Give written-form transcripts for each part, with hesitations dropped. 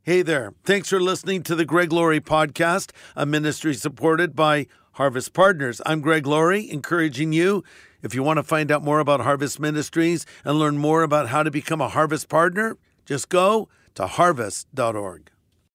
Hey there. Thanks for listening to the Greg Laurie Podcast, a ministry supported by Harvest Partners. I'm Greg Laurie, encouraging you, if you want to find out more about Harvest Ministries and learn more about how to become a Harvest Partner, just go to harvest.org.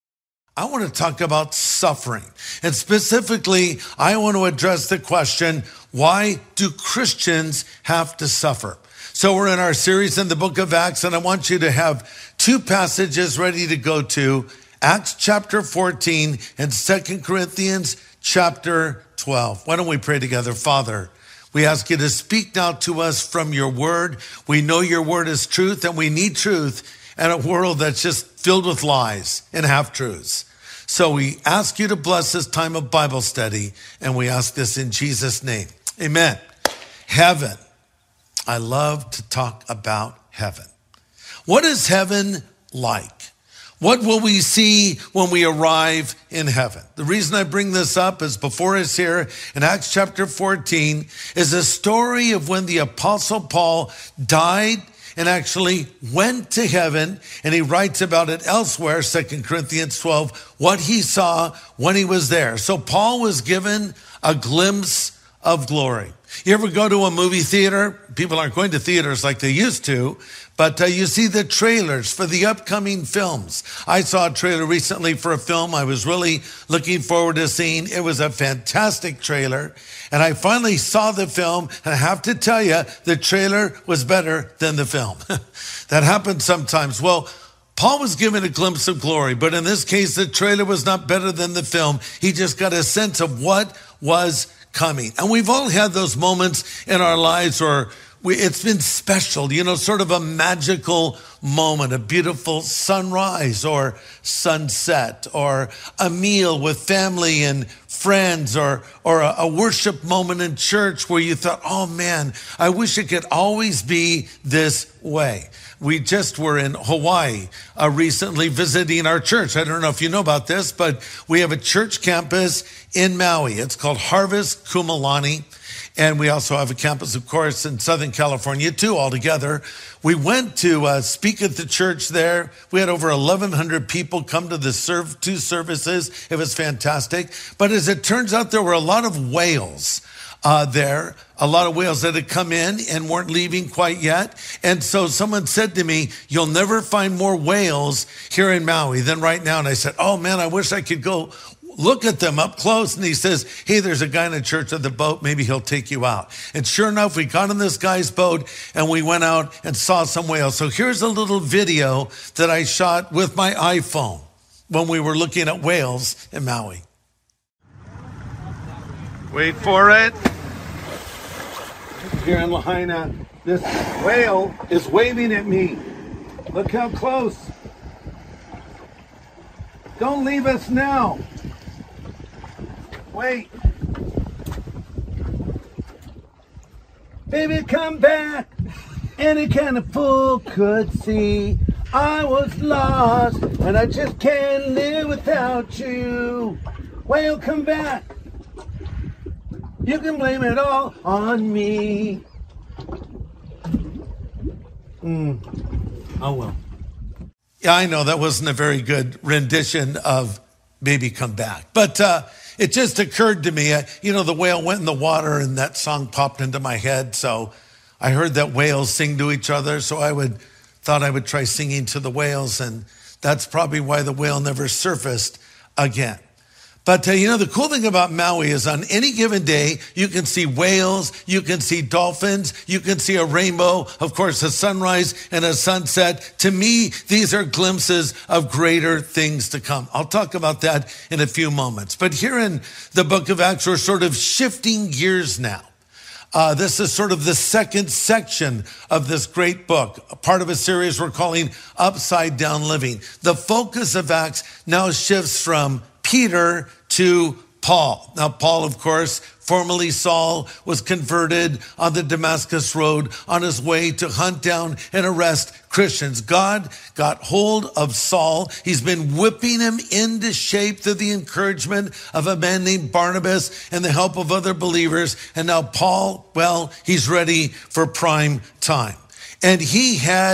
I want to talk about suffering. And specifically, I want to address the question, why do Christians have to suffer? So we're in our series in the book of Acts, and I want you to have two passages ready to go to, Acts chapter 14 and 2 Corinthians chapter 12. Why don't we pray together? Father, we ask you to speak now to us from your word. We know your word is truth, and we need truth in a world that's just filled with lies and half-truths. So we ask you to bless this time of Bible study, and we ask this in Jesus' name. Amen. Heaven. I love to talk about heaven. What is heaven like? What will we see when we arrive in heaven? The reason I bring this up is before us here in Acts chapter 14 is a story of when the Apostle Paul died and actually went to heaven, and he writes about it elsewhere, 2 Corinthians 12, what he saw when he was there. So Paul was given a glimpse of glory. You ever go to a movie theater? People aren't going to theaters like they used to, but you see the trailers for the upcoming films. I saw a trailer recently for a film I was really looking forward to seeing. It was a fantastic trailer, and I finally saw the film, and I have to tell you, the trailer was better than the film. That happens sometimes. Well, Paul was given a glimpse of glory, but in this case, the trailer was not better than the film. He just got a sense of what was coming. And we've all had those moments in our lives where it's been special, sort of a magical moment, a beautiful sunrise or sunset, or a meal with family and friends, or a worship moment in church where you thought, oh man, I wish it could always be this way. We just were in Hawaii recently visiting our church. I don't know if you know about this, but we have a church campus in Maui. It's called Harvest Kumalani. And we also have a campus, of course, in Southern California, too, altogether. We went to speak at the church there. We had over 1,100 people come to the two services. It was fantastic. But as it turns out, there were a lot of whales there, a lot of whales that had come in and weren't leaving quite yet. And so someone said to me, you'll never find more whales here in Maui than right now. And I said, oh man, I wish I could go look at them up close. And he says, hey, there's a guy in the church at the boat. Maybe he'll take you out. And sure enough, we got on this guy's boat and we went out and saw some whales. So here's a little video that I shot with my iPhone when we were looking at whales in Maui. Wait for it. Here in Lahaina, this whale is waving at me. Look how close. Don't leave us now. Wait. Baby, come back. Any kind of fool could see I was lost and I just can't live without you. Whale, come back. You can blame it all on me. Oh, well. Yeah, I know that wasn't a very good rendition of Baby Come Back. But it just occurred to me, the whale went in the water and that song popped into my head. So I heard that whales sing to each other. So thought I would try singing to the whales. And that's probably why the whale never surfaced again. But, the cool thing about Maui is on any given day, you can see whales, you can see dolphins, you can see a rainbow, of course, a sunrise and a sunset. To me, these are glimpses of greater things to come. I'll talk about that in a few moments. But here in the book of Acts, we're sort of shifting gears now. This is sort of the second section of this great book, a part of a series we're calling Upside Down Living. The focus of Acts now shifts from Peter to Paul. Now, Paul, of course, formerly Saul, was converted on the Damascus Road on his way to hunt down and arrest Christians. God got hold of Saul. He's been whipping him into shape through the encouragement of a man named Barnabas and the help of other believers. And now Paul, well, he's ready for prime time. And he had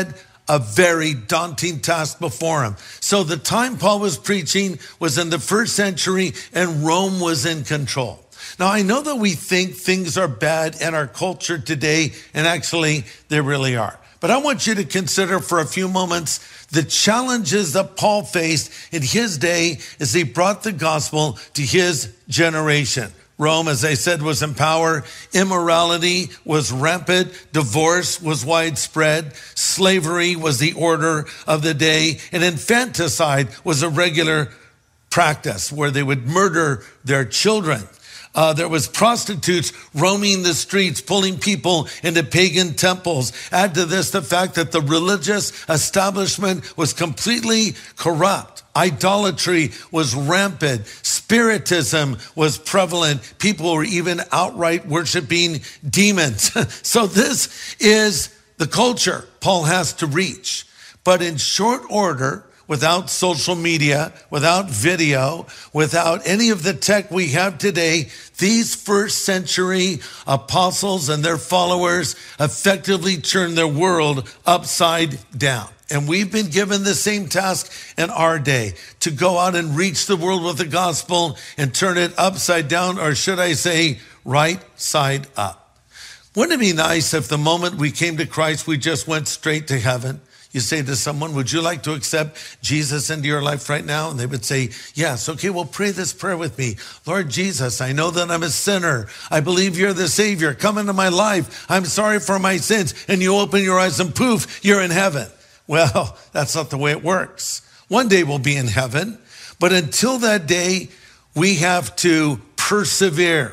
a very daunting task before him. So the time Paul was preaching was in the first century, and Rome was in control. Now, I know that we think things are bad in our culture today, and actually they really are. But I want you to consider for a few moments the challenges that Paul faced in his day as he brought the gospel to his generation. Rome, as I said, was in power. Immorality was rampant. Divorce was widespread. Slavery was the order of the day. And infanticide was a regular practice where they would murder their children. There was prostitutes roaming the streets, pulling people into pagan temples. Add to this the fact that the religious establishment was completely corrupt. Idolatry was rampant. Spiritism was prevalent. People were even outright worshiping demons. So this is the culture Paul has to reach. But in short order, without social media, without video, without any of the tech we have today, these first century apostles and their followers effectively turned their world upside down. And we've been given the same task in our day, to go out and reach the world with the gospel and turn it upside down, or should I say, right side up. Wouldn't it be nice if the moment we came to Christ, we just went straight to heaven? You say to someone, would you like to accept Jesus into your life right now? And they would say, yes. Okay, well, pray this prayer with me. Lord Jesus, I know that I'm a sinner. I believe you're the Savior. Come into my life. I'm sorry for my sins. And you open your eyes and poof, you're in heaven. Well, that's not the way it works. One day we'll be in heaven. But until that day, we have to persevere.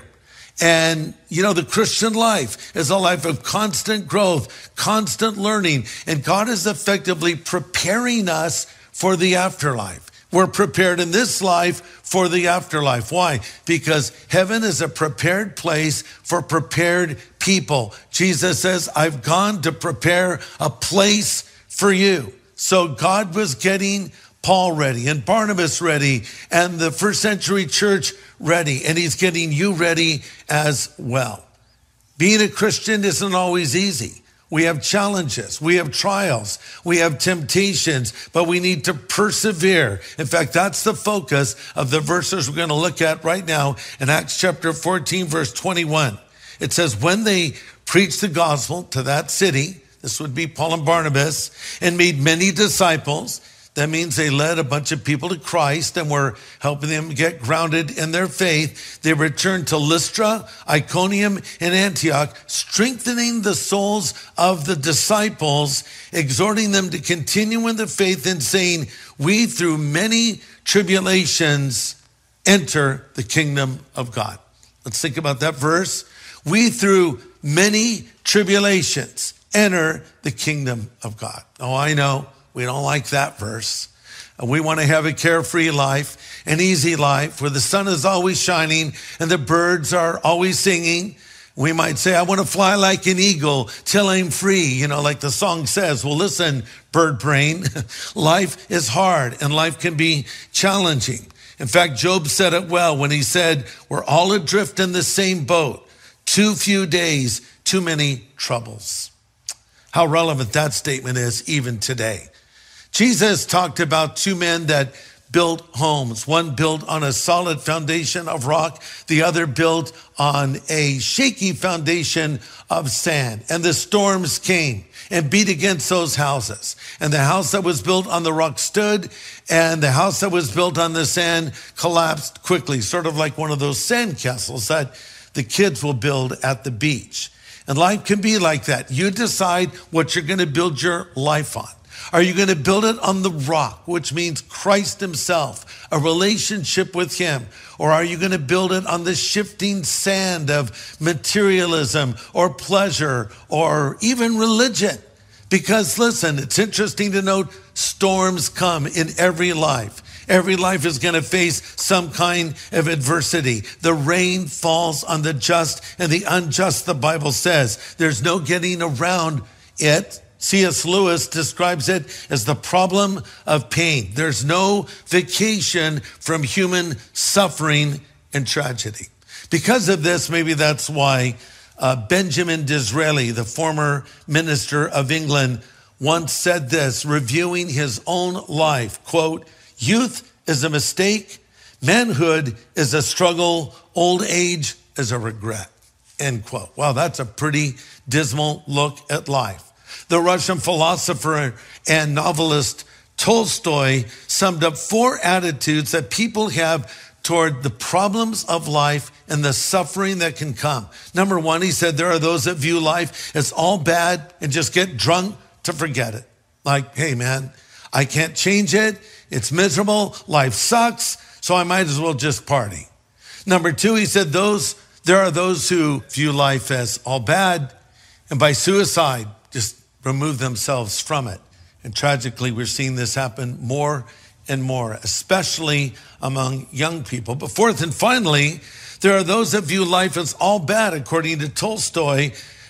And, the Christian life is a life of constant growth, constant learning, and God is effectively preparing us for the afterlife. We're prepared in this life for the afterlife. Why? Because heaven is a prepared place for prepared people. Jesus says, I've gone to prepare a place for you. So God was getting Paul ready and Barnabas ready and the first century church ready, and he's getting you ready as well. Being a Christian isn't always easy. We have challenges, we have trials, we have temptations, but we need to persevere. In fact, that's the focus of the verses we're going to look at right now in Acts chapter 14, verse 21. It says, when they preached the gospel to that city, this would be Paul and Barnabas, and made many disciples. That means they led a bunch of people to Christ and were helping them get grounded in their faith. They returned to Lystra, Iconium, and Antioch, strengthening the souls of the disciples, exhorting them to continue in the faith and saying, we through many tribulations enter the kingdom of God. Let's think about that verse. We through many tribulations enter the kingdom of God. Oh, I know. We don't like that verse. We want to have a carefree life, an easy life where the sun is always shining and the birds are always singing. We might say, I want to fly like an eagle till I'm free, like the song says. Well, listen, bird brain, life is hard and life can be challenging. In fact, Job said it well when he said, we're all adrift in the same boat. Too few days, too many troubles. How relevant that statement is even today. Jesus talked about two men that built homes. One built on a solid foundation of rock, the other built on a shaky foundation of sand. And the storms came and beat against those houses. And the house that was built on the rock stood, and the house that was built on the sand collapsed quickly, sort of like one of those sand castles that the kids will build at the beach. And life can be like that. You decide what you're going to build your life on. Are you going to build it on the rock, which means Christ himself, a relationship with him? Or are you going to build it on the shifting sand of materialism or pleasure or even religion? Because listen, it's interesting to note storms come in every life. Every life is going to face some kind of adversity. The rain falls on the just and the unjust, the Bible says. There's no getting around it. C.S. Lewis describes it as the problem of pain. There's no vacation from human suffering and tragedy. Because of this, maybe that's why Benjamin Disraeli, the former minister of England, once said this, reviewing his own life, quote, "Youth is a mistake, manhood is a struggle, old age is a regret," end quote. Wow, that's a pretty dismal look at life. The Russian philosopher and novelist Tolstoy summed up 4 attitudes that people have toward the problems of life and the suffering that can come. Number 1, he said, there are those that view life as all bad and just get drunk to forget it. Like, hey man, I can't change it. It's miserable. Life sucks. So I might as well just party. Number 2, he said, there are those who view life as all bad and by suicide just remove themselves from it. And tragically, we're seeing this happen more and more, especially among young people. But 4th and finally, there are those that view life as all bad, according to Tolstoy,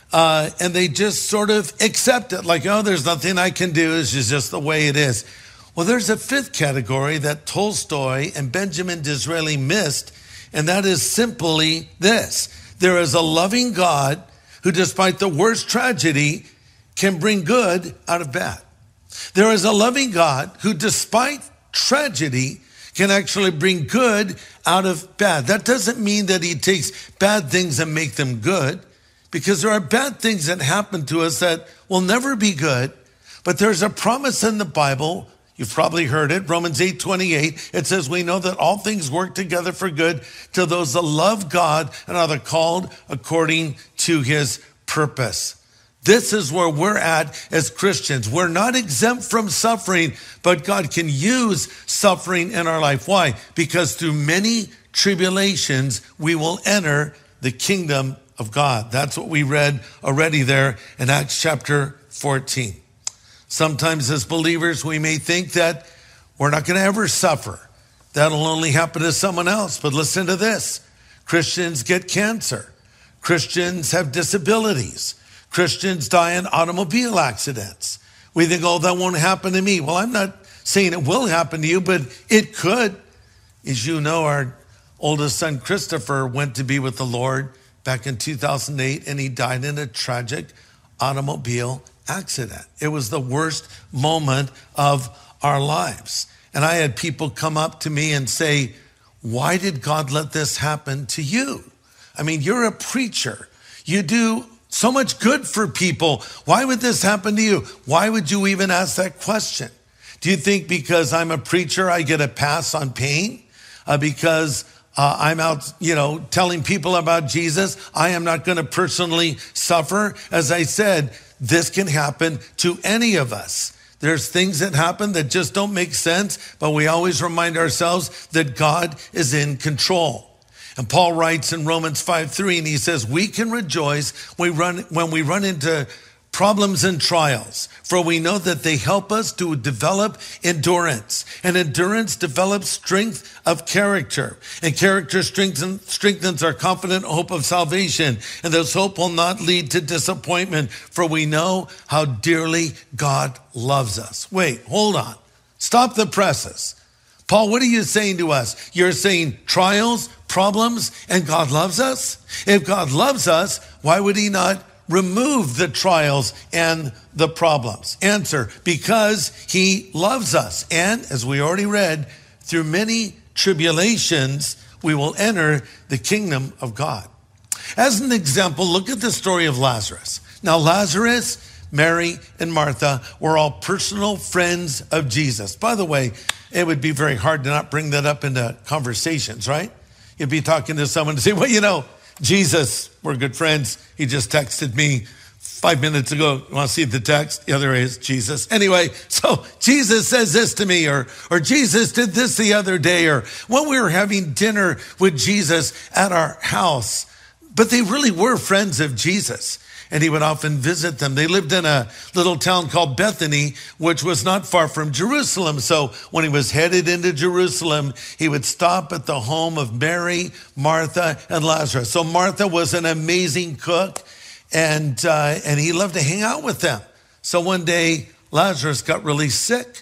and they just sort of accept it, like, oh, there's nothing I can do. It's just the way it is. Well, there's a 5th category that Tolstoy and Benjamin Disraeli missed, and that is simply this. There is a loving God who, despite the worst tragedy, can bring good out of bad. There is a loving God who, despite tragedy, can actually bring good out of bad. That doesn't mean that he takes bad things and make them good, because there are bad things that happen to us that will never be good. But there's a promise in the Bible. You've probably heard it. Romans 8:28. It says, we know that all things work together for good to those that love God and are called according to his purpose. This is where we're at as Christians. We're not exempt from suffering, but God can use suffering in our life. Why? Because through many tribulations, we will enter the kingdom of God. That's what we read already there in Acts chapter 14. Sometimes as believers, we may think that we're not going to ever suffer. That'll only happen to someone else. But listen to this. Christians get cancer. Christians have disabilities. Christians die in automobile accidents. We think, oh, that won't happen to me. Well, I'm not saying it will happen to you, but it could. As you know, our oldest son, Christopher, went to be with the Lord back in 2008, and he died in a tragic automobile accident. It was the worst moment of our lives. And I had people come up to me and say, why did God let this happen to you? I mean, you're a preacher. You do so much good for people. Why would this happen to you? Why would you even ask that question? Do you think because I'm a preacher, I get a pass on pain? Because I'm out, telling people about Jesus, I am not going to personally suffer? As I said, this can happen to any of us. There's things that happen that just don't make sense, but we always remind ourselves that God is in control. And Paul writes in Romans 5:3, and he says, we can rejoice when we run into problems and trials, for we know that they help us to develop endurance. And endurance develops strength of character. And character strengthens our confident hope of salvation. And this hope will not lead to disappointment, for we know how dearly God loves us. Wait, hold on. Stop the presses. Paul, what are you saying to us? You're saying trials, problems, and God loves us? If God loves us, why would he not remove the trials and the problems? Answer, because he loves us. And as we already read, through many tribulations, we will enter the kingdom of God. As an example, look at the story of Lazarus. Now, Lazarus, Mary, and Martha were all personal friends of Jesus. By the way, it would be very hard to not bring that up into conversations, right? You'd be talking to someone and say, well, Jesus, we're good friends. He just texted me 5 minutes ago. You want to see the text? Yeah, there is Jesus. Anyway, so Jesus says this to me, or Jesus did this the other day, or when we were having dinner with Jesus at our house. But they really were friends of Jesus, and he would often visit them. They lived in a little town called Bethany, which was not far from Jerusalem. So when he was headed into Jerusalem, he would stop at the home of Mary, Martha, and Lazarus. So Martha was an amazing cook, and he loved to hang out with them. So one day, Lazarus got really sick,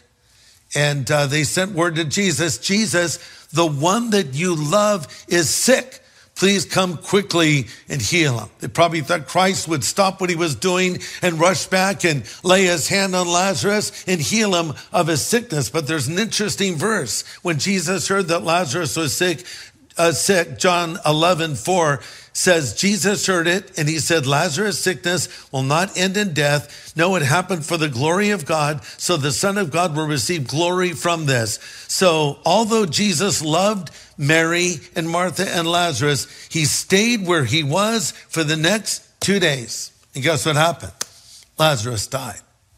and they sent word to Jesus, Jesus, the one that you love is sick. please come quickly and heal him. They probably thought Christ would stop what he was doing and rush back and lay his hand on Lazarus and heal him of his sickness. But there's an interesting verse. When Jesus heard that Lazarus was sick, John 11:4 says, Jesus heard it and he said, Lazarus' sickness will not end in death. No, it happened for the glory of God. So the Son of God will receive glory from this. So although Jesus loved Mary and Martha and Lazarus, he stayed where he was for the next 2 days. And guess what happened? Lazarus died.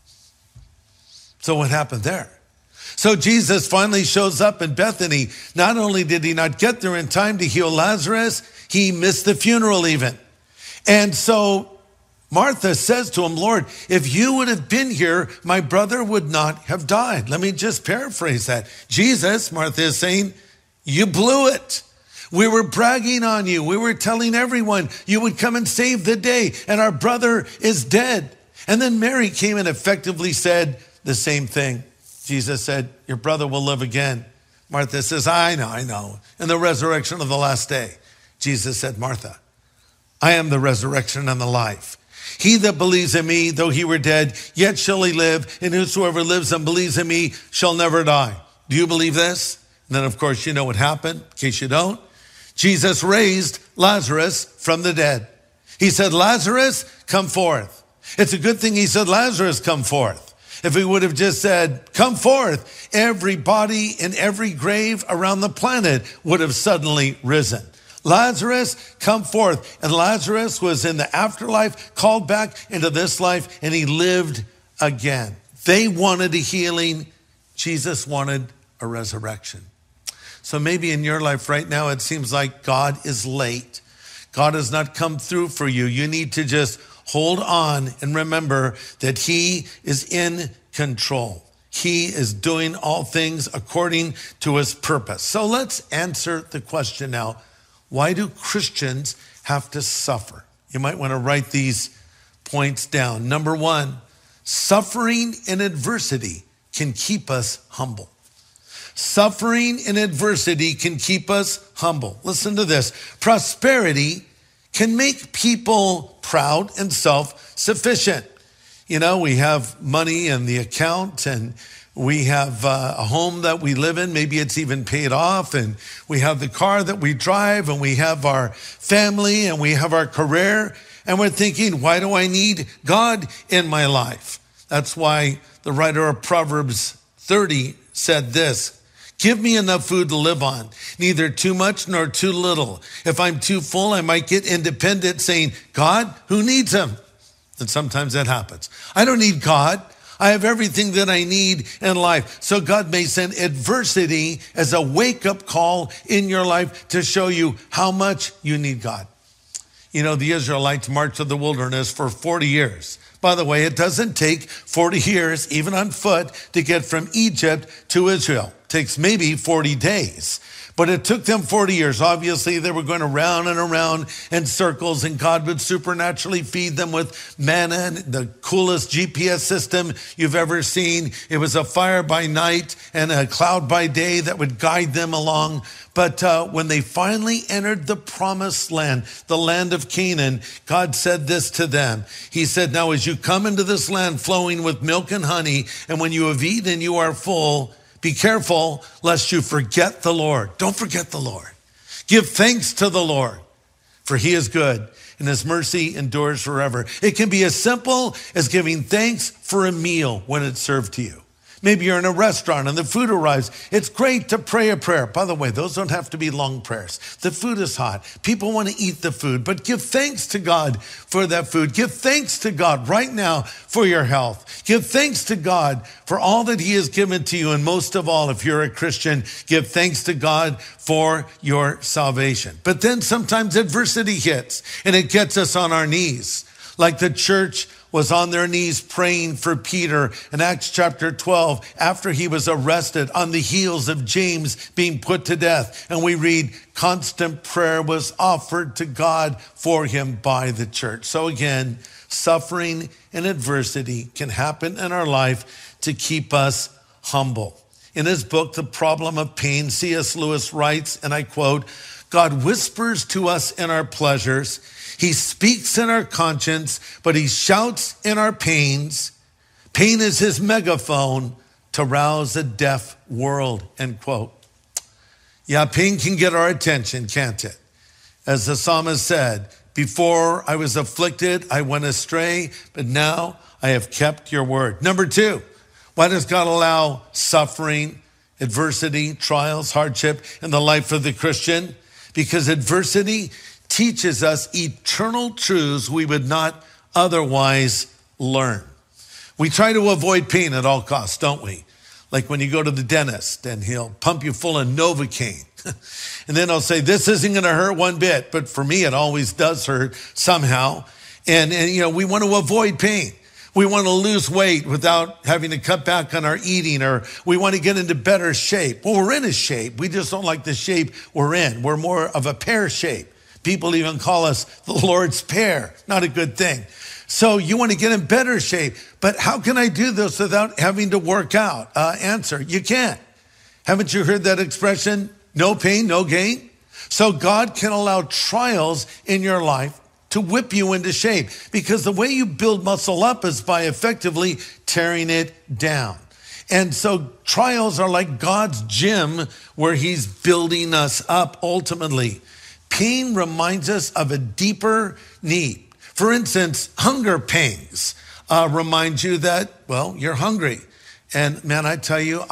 So what happened there? So Jesus finally shows up in Bethany. Not only did he not get there in time to heal Lazarus, he missed the funeral even. And so Martha says to him, Lord, if you would have been here, my brother would not have died. Let me just paraphrase that. Jesus, Martha is saying, you blew it. We were bragging on you. We were telling everyone you would come and save the day, and our brother is dead. And then Mary came and effectively said the same thing. Jesus said, your brother will live again. Martha says, I know. In the resurrection of the last day. Jesus said, Martha, I am the resurrection and the life. He that believes in me, though he were dead, yet shall he live. And whosoever lives and believes in me shall never die. Do you believe this? And then, of course, you know what happened. In case you don't, Jesus raised Lazarus from the dead. He said, Lazarus, come forth. It's a good thing he said, Lazarus, come forth. If he would have just said, come forth, every body in every grave around the planet would have suddenly risen. Lazarus, come forth. And Lazarus was in the afterlife, called back into this life, and he lived again. They wanted a healing. Jesus wanted a resurrection. So maybe in your life right now, it seems like God is late. God has not come through for you. You need to just hold on and remember that he is in control. He is doing all things according to his purpose. So let's answer the question now. Why do Christians have to suffer? You might want to write these points down. Number one, suffering and adversity can keep us humble. Suffering and adversity can keep us humble. Listen to this. Prosperity can make people proud and self-sufficient. You know, we have money in the account and we have a home that we live in. Maybe it's even paid off, and we have the car that we drive, and we have our family, and we have our career. And we're thinking, why do I need God in my life? That's why the writer of Proverbs 30 said this, give me enough food to live on, neither too much nor too little. If I'm too full, I might get independent, saying, God, who needs him? And sometimes that happens. I don't need God. I have everything that I need in life. So God may send adversity as a wake-up call in your life to show you how much you need God. You know, the Israelites marched to the wilderness for 40 years. By the way, it doesn't take 40 years, even on foot, to get from Egypt to Israel. It takes maybe 40 days. But it took them 40 years. Obviously, they were going around and around in circles, and God would supernaturally feed them with manna, and the coolest GPS system you've ever seen. It was a fire by night and a cloud by day that would guide them along. But when they finally entered the promised land, the land of Canaan, God said this to them. He said, now as you come into this land flowing with milk and honey, and when you have eaten, you are full, be careful lest you forget the Lord. Don't forget the Lord. Give thanks to the Lord, for he is good and his mercy endures forever. It can be as simple as giving thanks for a meal when it's served to you. Maybe you're in a restaurant and the food arrives. It's great to pray a prayer. By the way, those don't have to be long prayers. The food is hot. People want to eat the food, but give thanks to God for that food. Give thanks to God right now for your health. Give thanks to God for all that he has given to you. And most of all, if you're a Christian, give thanks to God for your salvation. But then sometimes adversity hits and it gets us on our knees, like the church was on their knees praying for Peter in Acts chapter 12 after he was arrested on the heels of James being put to death. And we read, constant prayer was offered to God for him by the church. So again, suffering and adversity can happen in our life to keep us humble. In his book, The Problem of Pain, C.S. Lewis writes, and I quote, God whispers to us in our pleasures. He speaks in our conscience, but he shouts in our pains. Pain is his megaphone to rouse a deaf world, end quote. Yeah, pain can get our attention, can't it? As the psalmist said, before I was afflicted, I went astray, but now I have kept your word. Number 2, why does God allow suffering, adversity, trials, hardship in the life of the Christian? Because adversity teaches us eternal truths we would not otherwise learn. We try to avoid pain at all costs, don't we? Like when you go to the dentist and he'll pump you full of Novocaine. And then I'll say, this isn't going to hurt one bit. But for me, it always does hurt somehow. And we want to avoid pain. We want to lose weight without having to cut back on our eating, or we want to get into better shape. Well, we're in a shape. We just don't like the shape we're in. We're more of a pear shape. People even call us the Lord's pear. Not a good thing. So you want to get in better shape. But how can I do this without having to work out? Answer, you can't. Haven't you heard that expression? No pain, no gain. So God can allow trials in your life to whip you into shape, because the way you build muscle up is by effectively tearing it down. And so trials are like God's gym where he's building us up ultimately. Pain reminds us of a deeper need. For instance, hunger pangs remind you that, well, you're hungry. And man, I tell you,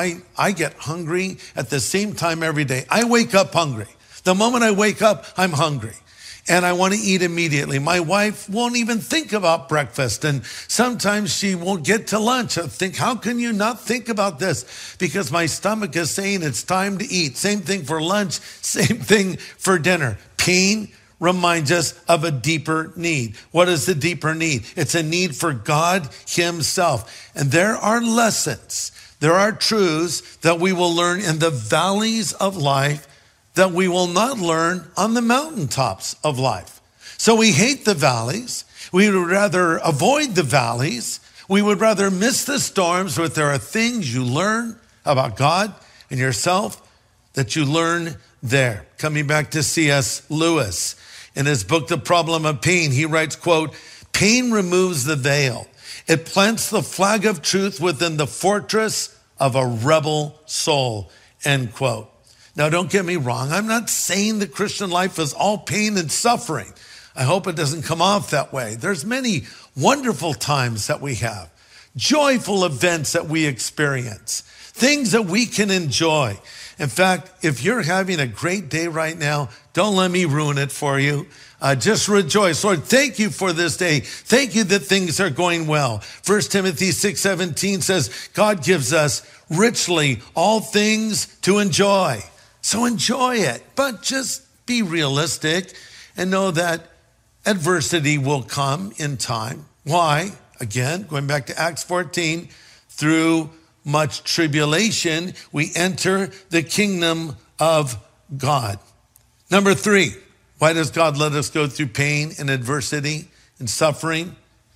I get hungry at the same time every day. I wake up hungry. The moment I wake up, I'm hungry. And I want to eat immediately. My wife won't even think about breakfast. And sometimes she won't get to lunch. I think, how can you not think about this? Because my stomach is saying it's time to eat. Same thing for lunch, same thing for dinner. Pain reminds us of a deeper need. What is the deeper need? It's a need for God himself. And there are lessons, there are truths that we will learn in the valleys of life that we will not learn on the mountaintops of life. So we hate the valleys. We would rather avoid the valleys. We would rather miss the storms, but there are things you learn about God and yourself that you learn there. Coming back to C.S. Lewis, in his book, The Problem of Pain, he writes, quote, pain removes the veil. It plants the flag of truth within the fortress of a rebel soul, end quote. Now, don't get me wrong. I'm not saying the Christian life is all pain and suffering. I hope it doesn't come off that way. There's many wonderful times that we have, joyful events that we experience, things that we can enjoy. In fact, if you're having a great day right now, don't let me ruin it for you. Just rejoice. Lord, thank you for this day. Thank you that things are going well. 1 Timothy 6:17 says, God gives us richly all things to enjoy. So enjoy it, but just be realistic and know that adversity will come in time. Why? Again, going back to Acts 14, through much tribulation, we enter the kingdom of God. Number 3, why does God let us go through pain and adversity and suffering?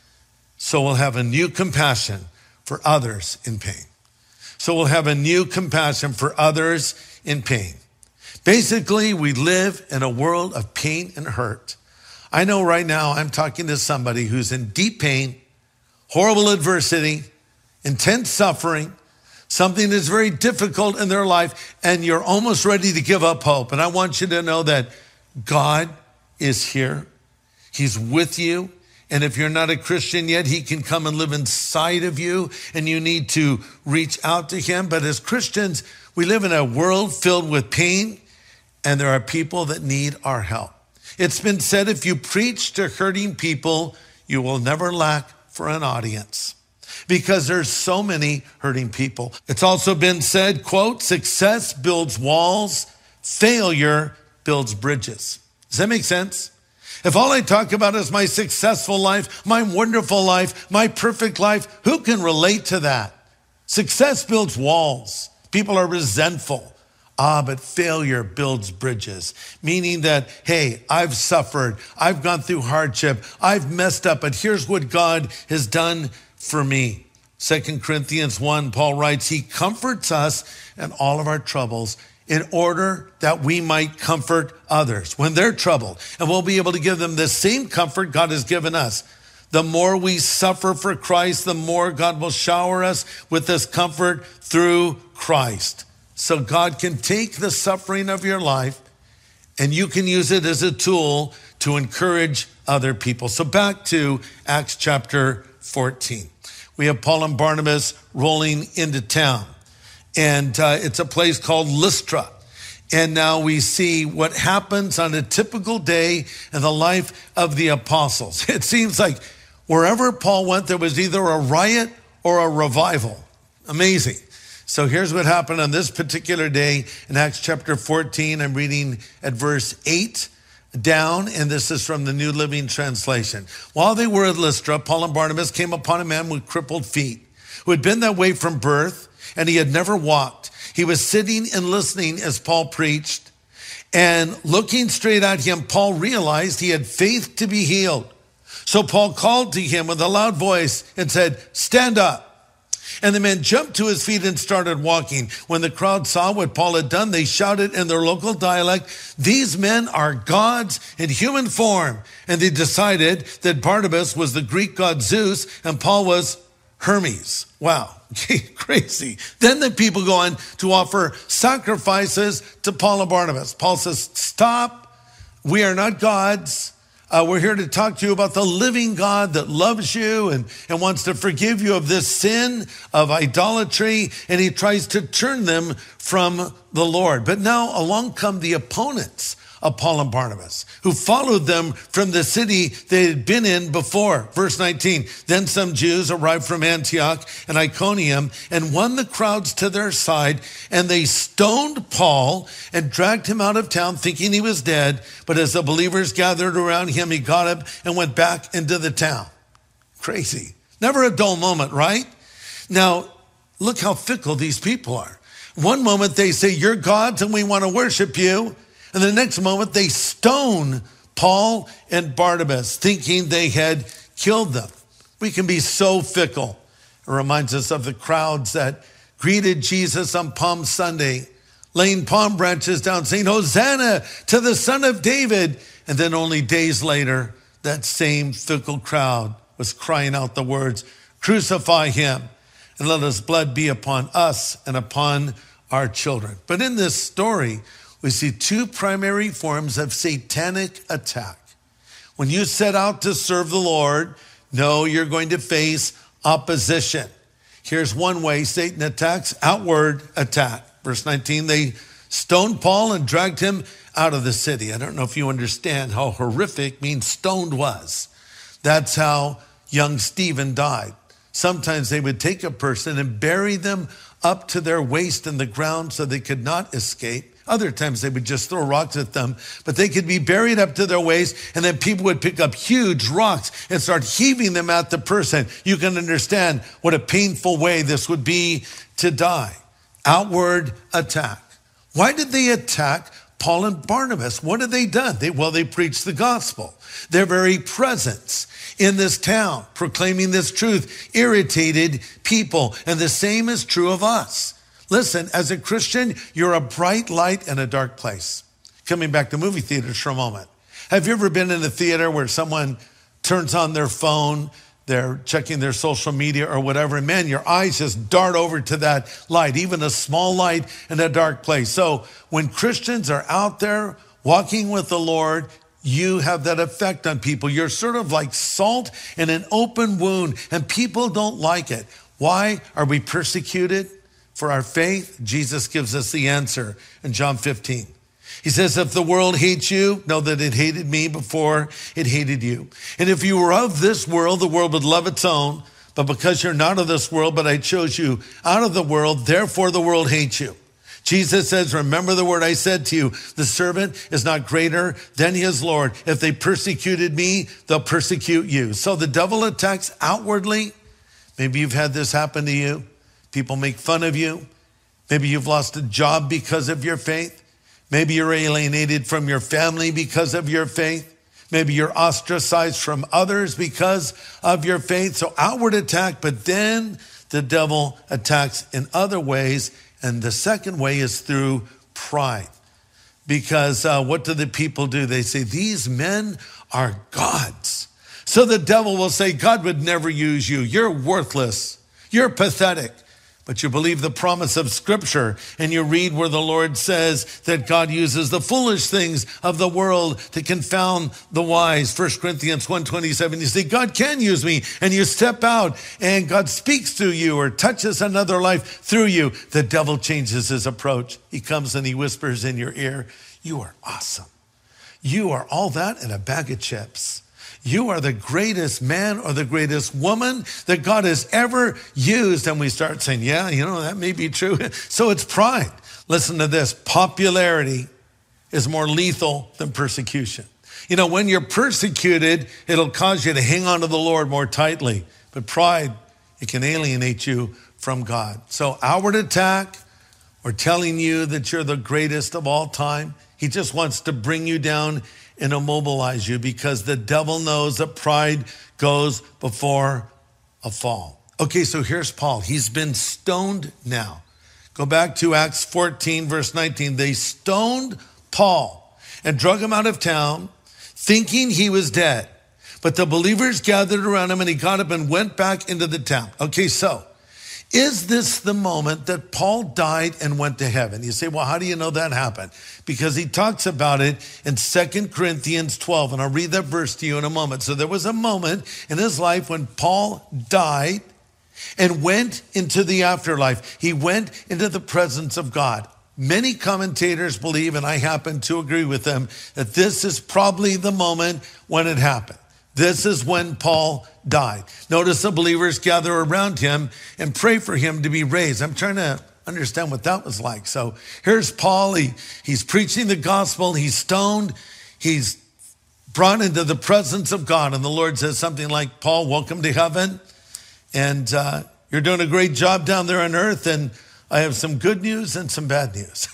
So we'll have a new compassion for others in pain. So we'll have a new compassion for others in pain. Basically, we live in a world of pain and hurt. I know right now I'm talking to somebody who's in deep pain, horrible adversity, intense suffering, something that's very difficult in their life, and you're almost ready to give up hope. And I want you to know that God is here. He's with you. And if you're not a Christian yet, he can come and live inside of you, and you need to reach out to him. But as Christians, we live in a world filled with pain, and there are people that need our help. It's been said, if you preach to hurting people, you will never lack for an audience, because there's so many hurting people. It's also been said, quote, success builds walls, failure builds bridges. Does that make sense? If all I talk about is my successful life, my wonderful life, my perfect life, who can relate to that? Success builds walls. People are resentful. But failure builds bridges, meaning that, hey, I've suffered, I've gone through hardship, I've messed up, but here's what God has done for me. 2 Corinthians 1, Paul writes, he comforts us in all of our troubles, in order that we might comfort others when they're troubled. And we'll be able to give them the same comfort God has given us. The more we suffer for Christ, the more God will shower us with this comfort through Christ. So God can take the suffering of your life and you can use it as a tool to encourage other people. So back to Acts chapter 14. We have Paul and Barnabas rolling into town. And it's a place called Lystra. And now we see what happens on a typical day in the life of the apostles. It seems like wherever Paul went, there was either a riot or a revival. Amazing. So here's what happened on this particular day in Acts chapter 14. I'm reading at verse 8 down, and this is from the New Living Translation. While they were at Lystra, Paul and Barnabas came upon a man with crippled feet who had been that way from birth, and he had never walked. He was sitting and listening as Paul preached, and looking straight at him, Paul realized he had faith to be healed. So Paul called to him with a loud voice and said, "Stand up." And the man jumped to his feet and started walking. When the crowd saw what Paul had done, they shouted in their local dialect, "These men are gods in human form." And they decided that Barnabas was the Greek god Zeus and Paul was Hermes. Wow, crazy. Then the people go on to offer sacrifices to Paul and Barnabas. Paul says, "Stop. We are not gods. We're here to talk to you about the living God that loves you and wants to forgive you of this sin of idolatry." And he tries to turn them from the Lord. But now along come the opponents of Paul and Barnabas, who followed them from the city they had been in before. Verse 19, then some Jews arrived from Antioch and Iconium and won the crowds to their side, and they stoned Paul and dragged him out of town thinking he was dead. But as the believers gathered around him, he got up and went back into the town. Crazy. Never a dull moment, right? Now, look how fickle these people are. One moment they say, "You're gods and we want to worship you." And the next moment they stone Paul and Barnabas, thinking they had killed them. We can be so fickle. It reminds us of the crowds that greeted Jesus on Palm Sunday, laying palm branches down, saying, "Hosanna to the Son of David." And then only days later, that same fickle crowd was crying out the words, "Crucify him, and let his blood be upon us and upon our children." But in this story, we see two primary forms of satanic attack. When you set out to serve the Lord, know you're going to face opposition. Here's one way Satan attacks: outward attack. Verse 19, they stoned Paul and dragged him out of the city. I don't know if you understand how horrific being stoned was. That's how young Stephen died. Sometimes they would take a person and bury them up to their waist in the ground so they could not escape. Other times they would just throw rocks at them, but they could be buried up to their waist, and then people would pick up huge rocks and start heaving them at the person. You can understand what a painful way this would be to die. Outward attack. Why did they attack Paul and Barnabas? What had they done? They preached the gospel. Their very presence in this town, proclaiming this truth, irritated people, and the same is true of us. Listen, as a Christian, you're a bright light in a dark place. Coming back to movie theaters for a moment. Have you ever been in a theater where someone turns on their phone, they're checking their social media or whatever, and man, your eyes just dart over to that light, even a small light in a dark place. So when Christians are out there walking with the Lord, you have that effect on people. You're sort of like salt in an open wound, and people don't like it. Why are we persecuted for our faith? Jesus gives us the answer in John 15. He says, if the world hates you, know that it hated me before it hated you. And if you were of this world, the world would love its own. But because you're not of this world, but I chose you out of the world, therefore the world hates you. Jesus says, remember the word I said to you, the servant is not greater than his Lord. If they persecuted me, they'll persecute you. So the devil attacks outwardly. Maybe you've had this happen to you. People make fun of you. Maybe you've lost a job because of your faith. Maybe you're alienated from your family because of your faith. Maybe you're ostracized from others because of your faith. So outward attack, but then the devil attacks in other ways. And the second way is through pride. Because what do the people do? They say, these men are gods. So the devil will say, God would never use you. You're worthless. You're pathetic. But you believe the promise of Scripture, and you read where the Lord says that God uses the foolish things of the world to confound the wise. 1 Corinthians 1:27, you say, God can use me, and you step out, and God speaks through you or touches another life through you. The devil changes his approach. He comes and he whispers in your ear, you are awesome. You are all that and a bag of chips. You are the greatest man or the greatest woman that God has ever used. And we start saying, yeah, that may be true. So it's pride. Listen to this. Popularity is more lethal than persecution. When you're persecuted, it'll cause you to hang on to the Lord more tightly. But pride, it can alienate you from God. So outward attack or telling you that you're the greatest of all time, he just wants to bring you down and immobilize you, because the devil knows that pride goes before a fall. Okay, so here's Paul. He's been stoned now. Go back to Acts 14, verse 19. They stoned Paul and drug him out of town, thinking he was dead. But the believers gathered around him, and he got up and went back into the town. Okay, so is this the moment that Paul died and went to heaven? You say, well, how do you know that happened? Because he talks about it in 2 Corinthians 12, and I'll read that verse to you in a moment. So there was a moment in his life when Paul died and went into the afterlife. He went into the presence of God. Many commentators believe, and I happen to agree with them, that this is probably the moment when it happened. This is when Paul died. Notice the believers gather around him and pray for him to be raised. I'm trying to understand what that was like. So here's Paul. He's preaching the gospel. He's stoned. He's brought into the presence of God. And the Lord says something like, Paul, welcome to heaven. And you're doing a great job down there on earth. And I have some good news and some bad news.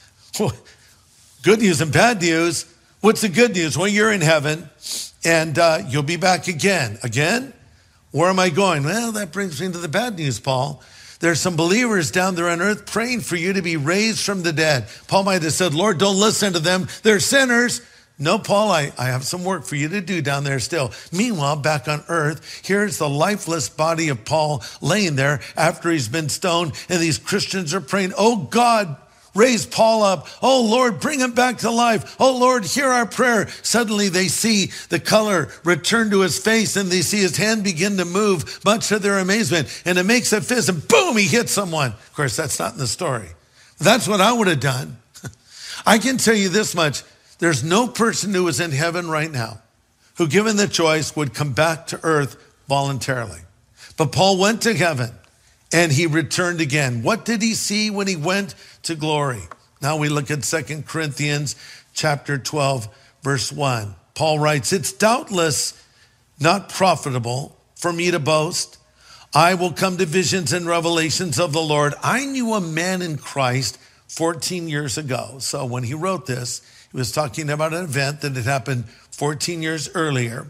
Good news and bad news. What's the good news? Well, you're in heaven. And you'll be back again. Again? Where am I going? Well, that brings me to the bad news, Paul. There's some believers down there on earth praying for you to be raised from the dead. Paul might have said, Lord, don't listen to them. They're sinners. No, Paul, I have some work for you to do down there still. Meanwhile, back on earth, here's the lifeless body of Paul laying there after he's been stoned. And these Christians are praying, oh God, raise Paul up. Oh, Lord, bring him back to life. Oh, Lord, hear our prayer. Suddenly they see the color return to his face, and they see his hand begin to move, much to their amazement. And it makes a fist, and boom, he hits someone. Of course, that's not in the story. That's what I would have done. I can tell you this much. There's no person who is in heaven right now who, given the choice, would come back to earth voluntarily. But Paul went to heaven. And he returned again. What did he see when he went to glory? Now we look at 2 Corinthians chapter 12, verse 1. Paul writes, it's doubtless not profitable for me to boast. I will come to visions and revelations of the Lord. I knew a man in Christ 14 years ago. So when he wrote this, he was talking about an event that had happened 14 years earlier.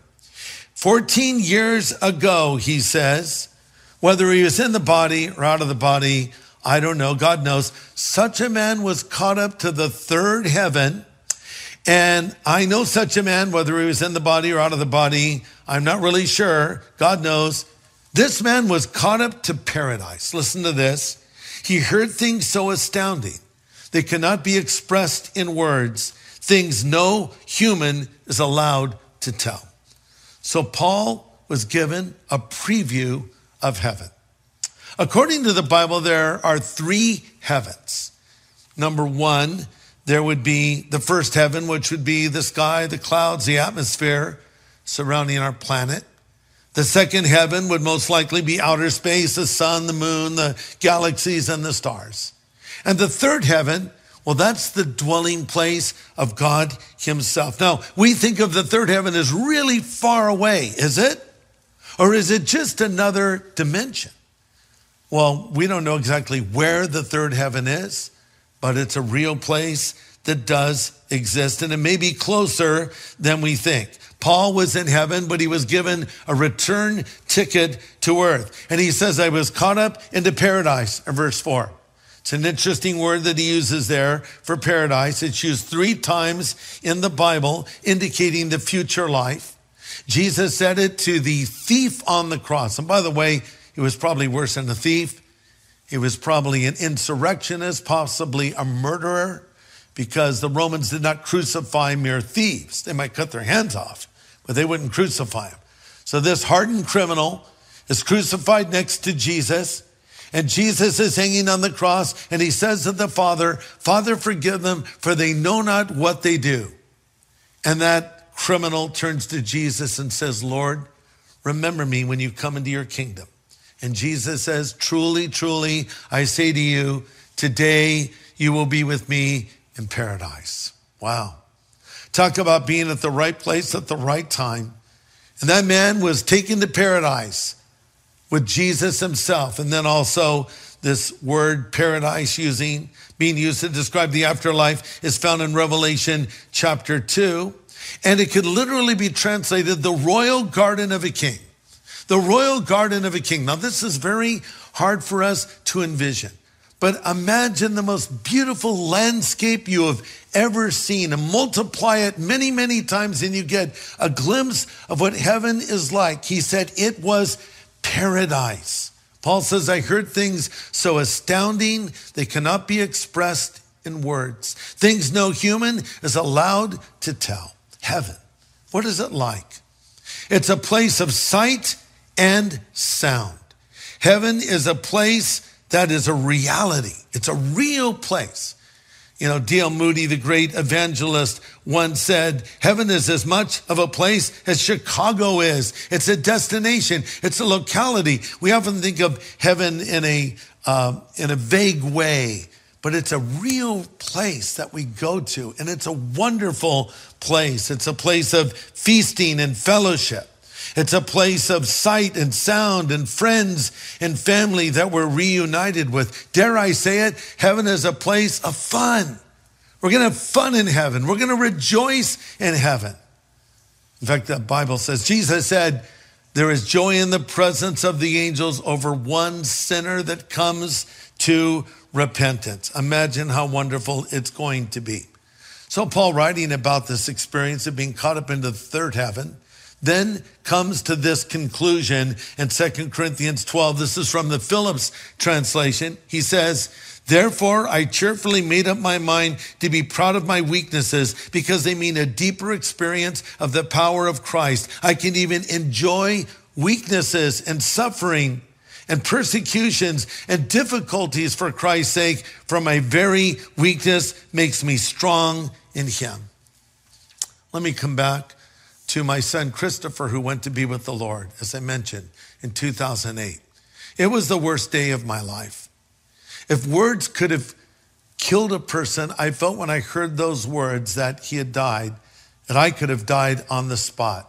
14 years ago, he says, whether he was in the body or out of the body, I don't know. God knows. Such a man was caught up to the third heaven. And I know such a man, whether he was in the body or out of the body, I'm not really sure. God knows. This man was caught up to paradise. Listen to this. He heard things so astounding they cannot be expressed in words, things no human is allowed to tell. So Paul was given a preview of heaven. According to the Bible, there are 3 heavens. Number 1, there would be the first heaven, which would be the sky, the clouds, the atmosphere surrounding our planet. The second heaven would most likely be outer space, the sun, the moon, the galaxies, and the stars. And the third heaven, well, that's the dwelling place of God himself. Now, we think of the third heaven as really far away, is it? Or is it just another dimension? Well, we don't know exactly where the third heaven is, but it's a real place that does exist, and it may be closer than we think. Paul was in heaven, but he was given a return ticket to earth. And he says, I was caught up into paradise, in verse 4. It's an interesting word that he uses there for paradise. It's used 3 times in the Bible, indicating the future life. Jesus said it to the thief on the cross. And by the way, he was probably worse than a thief. He was probably an insurrectionist, possibly a murderer, because the Romans did not crucify mere thieves. They might cut their hands off, but they wouldn't crucify them. So this hardened criminal is crucified next to Jesus. And Jesus is hanging on the cross, and he says to the Father, Father, forgive them, for they know not what they do. And that criminal turns to Jesus and says, Lord, remember me when you come into your kingdom. And Jesus says, truly, truly, I say to you, today you will be with me in paradise. Wow. Talk about being at the right place at the right time. And that man was taken to paradise with Jesus himself. And then also this word paradise being used to describe the afterlife is found in Revelation chapter 2. And it could literally be translated the royal garden of a king. The royal garden of a king. Now this is very hard for us to envision. But imagine the most beautiful landscape you have ever seen and multiply it many, many times and you get a glimpse of what heaven is like. He said it was paradise. Paul says, I heard things so astounding they cannot be expressed in words. Things no human is allowed to tell. Heaven, what is it like? It's a place of sight and sound. Heaven is a place that is a reality. It's a real place. You know, D.L. Moody, the great evangelist, once said, heaven is as much of a place as Chicago is. It's a destination. It's a locality. We often think of heaven in a vague way, but it's a real place that we go to, and it's a wonderful place. It's a place of feasting and fellowship. It's a place of sight and sound and friends and family that we're reunited with. Dare I say it? Heaven is a place of fun. We're going to have fun in heaven. We're going to rejoice in heaven. In fact, the Bible says, Jesus said, there is joy in the presence of the angels over one sinner that comes to repentance. Imagine how wonderful it's going to be. So Paul, writing about this experience of being caught up into the third heaven, then comes to this conclusion in 2 Corinthians 12. This is from the Phillips translation. He says, therefore, I cheerfully made up my mind to be proud of my weaknesses because they mean a deeper experience of the power of Christ. I can even enjoy weaknesses and suffering and persecutions and difficulties for Christ's sake, for my very weakness makes me strong in him. Let me come back to my son Christopher, who went to be with the Lord, as I mentioned, in 2008. It was the worst day of my life. If words could have killed a person, I felt when I heard those words that he had died, that I could have died on the spot.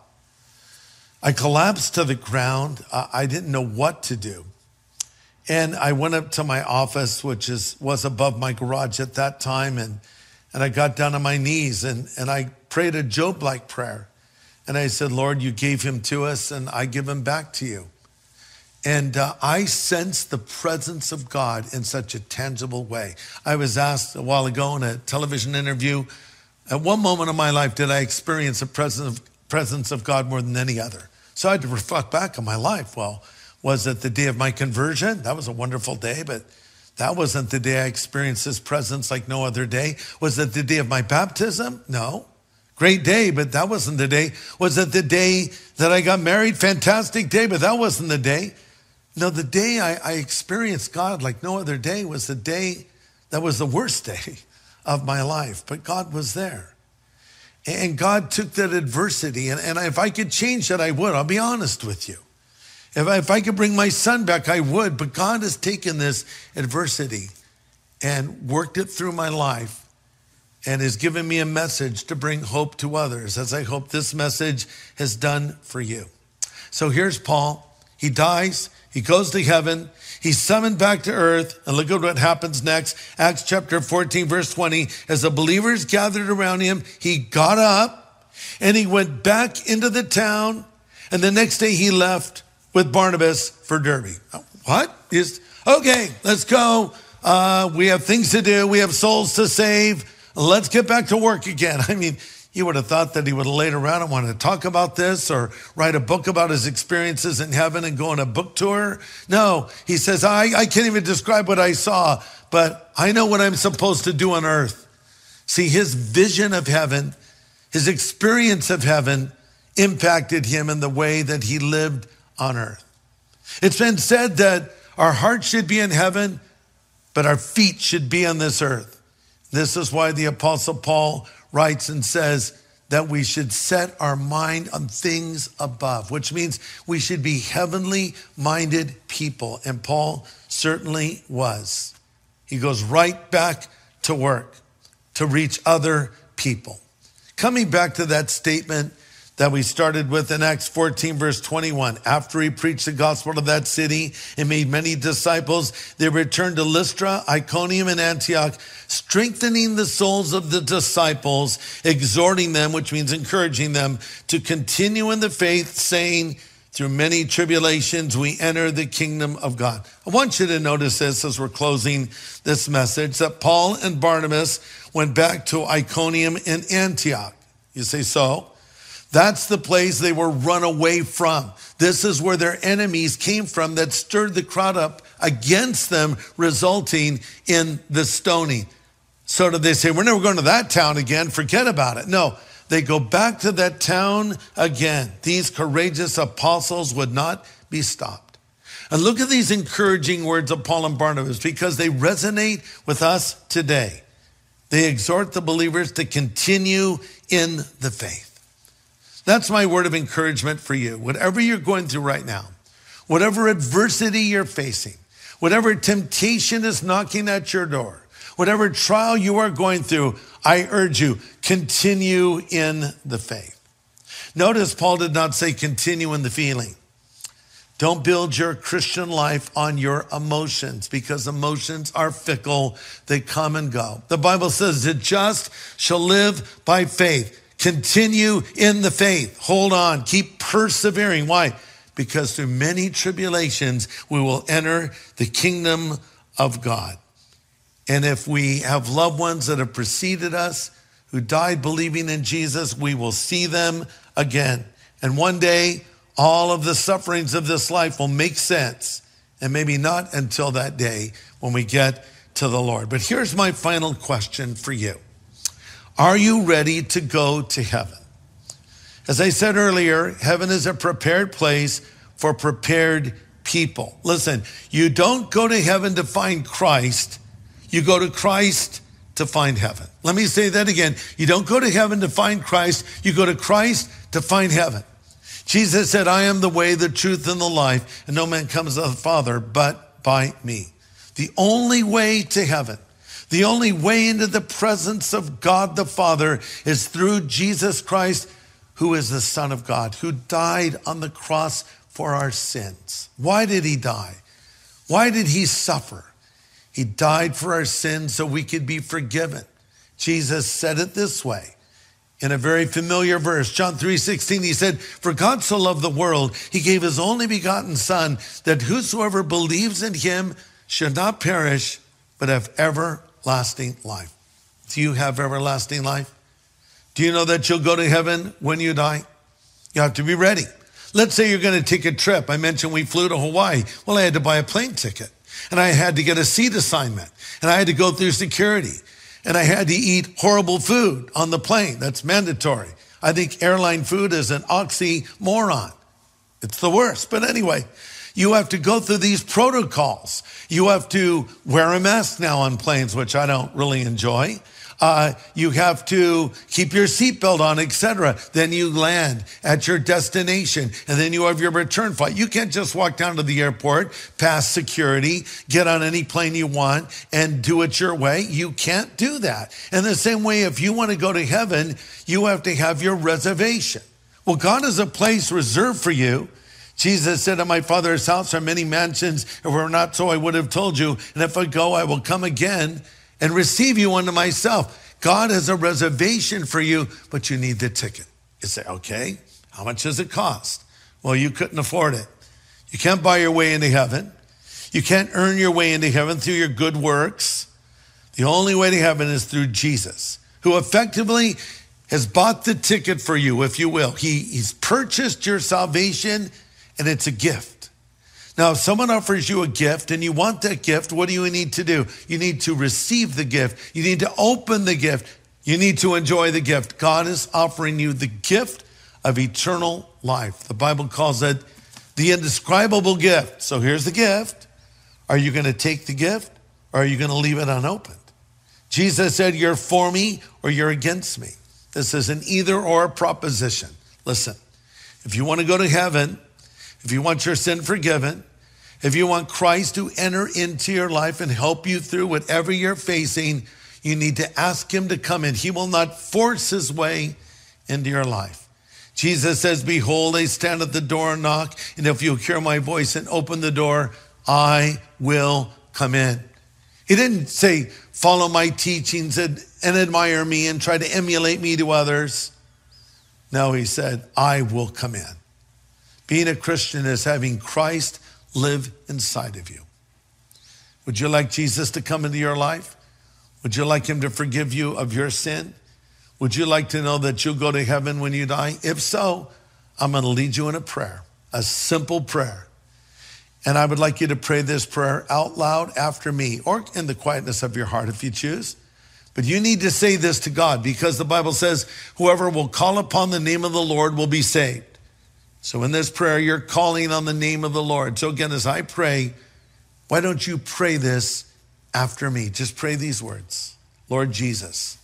I collapsed to the ground. I didn't know what to do. And I went up to my office, which was above my garage at that time, and I got down on my knees and I prayed a Job-like prayer. And I said, Lord, you gave him to us and I give him back to you. And I sensed the presence of God in such a tangible way. I was asked a while ago in a television interview, at one moment of my life, did I experience the presence of God more than any other? So I had to reflect back on my life. Well, was it the day of my conversion? That was a wonderful day, but that wasn't the day I experienced his presence like no other day. Was it the day of my baptism? No. Great day, but that wasn't the day. Was it the day that I got married? Fantastic day, but that wasn't the day. No, the day I experienced God like no other day was the day that was the worst day of my life. But God was there. And God took that adversity. And if I could change that, I would. I'll be honest with you. If I could bring my son back, I would. But God has taken this adversity and worked it through my life and has given me a message to bring hope to others, as I hope this message has done for you. So here's Paul. He dies. He goes to heaven. He's summoned back to earth. And look at what happens next. Acts chapter 14, verse 20. As the believers gathered around him, he got up and he went back into the town. And the next day he left with Barnabas for Derbe. What? Okay, let's go. We have things to do. We have souls to save. Let's get back to work again. I mean, you would have thought that he would have laid around and wanted to talk about this or write a book about his experiences in heaven and go on a book tour. No, he says, I can't even describe what I saw, but I know what I'm supposed to do on earth. See, his vision of heaven, his experience of heaven impacted him in the way that he lived on earth. It's been said that our heart should be in heaven, but our feet should be on this earth. This is why the Apostle Paul writes and says that we should set our mind on things above, which means we should be heavenly minded people. And Paul certainly was. He goes right back to work to reach other people. Coming back to that statement that we started with in Acts 14, verse 21. After he preached the gospel to that city and made many disciples, they returned to Lystra, Iconium, and Antioch, strengthening the souls of the disciples, exhorting them, which means encouraging them, to continue in the faith, saying, through many tribulations, we enter the kingdom of God. I want you to notice this as we're closing this message, that Paul and Barnabas went back to Iconium and Antioch. You say, so? That's the place they were run away from. This is where their enemies came from that stirred the crowd up against them, resulting in the stoning. So did they say, we're never going to that town again, forget about it. No, they go back to that town again. These courageous apostles would not be stopped. And look at these encouraging words of Paul and Barnabas because they resonate with us today. They exhort the believers to continue in the faith. That's my word of encouragement for you. Whatever you're going through right now, whatever adversity you're facing, whatever temptation is knocking at your door, whatever trial you are going through, I urge you, continue in the faith. Notice Paul did not say continue in the feeling. Don't build your Christian life on your emotions because emotions are fickle. They come and go. The Bible says the just shall live by faith. Continue in the faith. Hold on. Keep persevering. Why? Because through many tribulations, we will enter the kingdom of God. And if we have loved ones that have preceded us, who died believing in Jesus, we will see them again. And one day, all of the sufferings of this life will make sense. And maybe not until that day when we get to the Lord. But here's my final question for you. Are you ready to go to heaven? As I said earlier, heaven is a prepared place for prepared people. Listen, you don't go to heaven to find Christ. You go to Christ to find heaven. Let me say that again. You don't go to heaven to find Christ. You go to Christ to find heaven. Jesus said, I am the way, the truth, and the life, and no man comes to the Father but by me. The only way to heaven, the only way into the presence of God the Father is through Jesus Christ, who is the Son of God, who died on the cross for our sins. Why did he die? Why did he suffer? He died for our sins so we could be forgiven. Jesus said it this way in a very familiar verse. John 3:16, he said, for God so loved the world, he gave his only begotten Son, that whosoever believes in him should not perish, but have everlasting life. Do you have everlasting life? Do you know that you'll go to heaven when you die? You have to be ready. Let's say you're going to take a trip. I mentioned we flew to Hawaii. Well, I had to buy a plane ticket, and I had to get a seat assignment, and I had to go through security, and I had to eat horrible food on the plane. That's mandatory. I think airline food is an oxymoron. It's the worst. But anyway, you have to go through these protocols. You have to wear a mask now on planes, which I don't really enjoy. You have to keep your seatbelt on, etc. Then you land at your destination, and then you have your return flight. You can't just walk down to the airport, pass security, get on any plane you want, and do it your way. You can't do that. In the same way, if you want to go to heaven, you have to have your reservation. Well, God has a place reserved for you. Jesus said, in my Father's house are many mansions. If it were not so, I would have told you. And if I go, I will come again and receive you unto myself. God has a reservation for you, but you need the ticket. You say, okay, how much does it cost? Well, you couldn't afford it. You can't buy your way into heaven. You can't earn your way into heaven through your good works. The only way to heaven is through Jesus, who effectively has bought the ticket for you, if you will. He's purchased your salvation, and it's a gift. Now, if someone offers you a gift and you want that gift, what do you need to do? You need to receive the gift. You need to open the gift. You need to enjoy the gift. God is offering you the gift of eternal life. The Bible calls it the indescribable gift. So here's the gift. Are you going to take the gift, or are you going to leave it unopened? Jesus said, you're for me or you're against me. This is an either or proposition. Listen, if you want to go to heaven, if you want your sin forgiven, if you want Christ to enter into your life and help you through whatever you're facing, you need to ask him to come in. He will not force his way into your life. Jesus says, behold, I stand at the door and knock, and if you hear my voice and open the door, I will come in. He didn't say, follow my teachings and admire me and try to emulate me to others. No, he said, I will come in. Being a Christian is having Christ live inside of you. Would you like Jesus to come into your life? Would you like him to forgive you of your sin? Would you like to know that you'll go to heaven when you die? If so, I'm going to lead you in a prayer, a simple prayer. And I would like you to pray this prayer out loud after me, or in the quietness of your heart if you choose. But you need to say this to God, because the Bible says, whoever will call upon the name of the Lord will be saved. So in this prayer, you're calling on the name of the Lord. So again, as I pray, why don't you pray this after me? Just pray these words. Lord Jesus,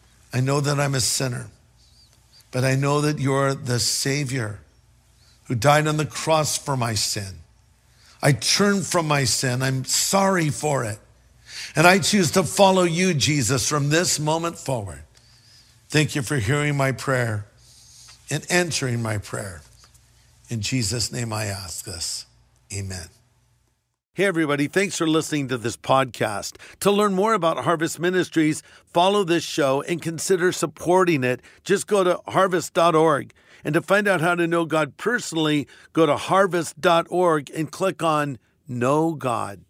I know that I'm a sinner, but I know that you're the Savior who died on the cross for my sin. I turn from my sin. I'm sorry for it. And I choose to follow you, Jesus, from this moment forward. Thank you for hearing my prayer and answering my prayer. In Jesus' name I ask this. Amen. Hey, everybody. Thanks for listening to this podcast. To learn more about Harvest Ministries, follow this show and consider supporting it. Just go to harvest.org. And to find out how to know God personally, go to harvest.org and click on Know God.